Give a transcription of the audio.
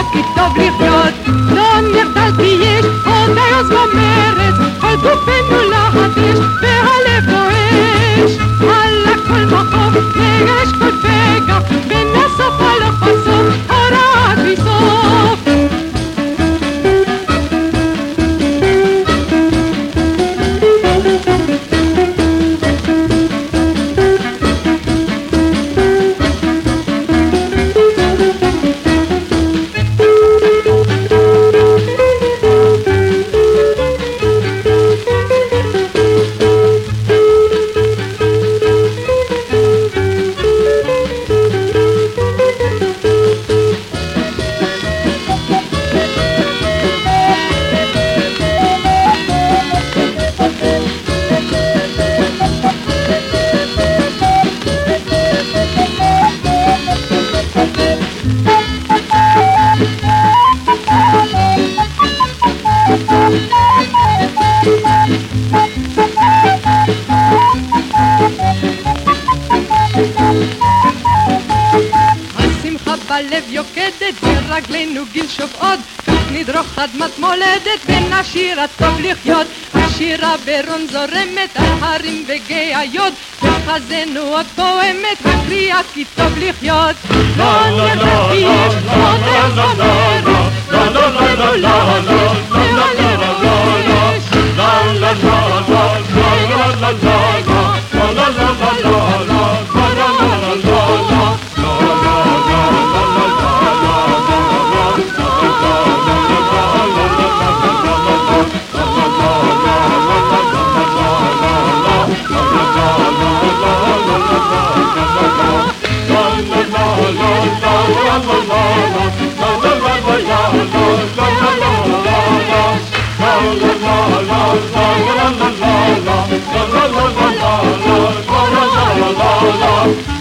כי טוב לחיות. לא נחדל כי יש עוד היוז במרץ, על גופנו להט אש והלב נואש. על הכל בחוף נגש כל פגע, בין הסוף הלוך בסוף הוראת בסוף. השמחה בלב יוקדת ורגלינו גיל שובעות, כך נדרוך אדמת מולדת ונשיר הטוב לחיות. השירה ברון זורמת על הרים וגאיות, וחזנו עוד פועמת הקריאה כי טוב לחיות. לא נראה כי יש עוד איך אומרת, לא נראה לא la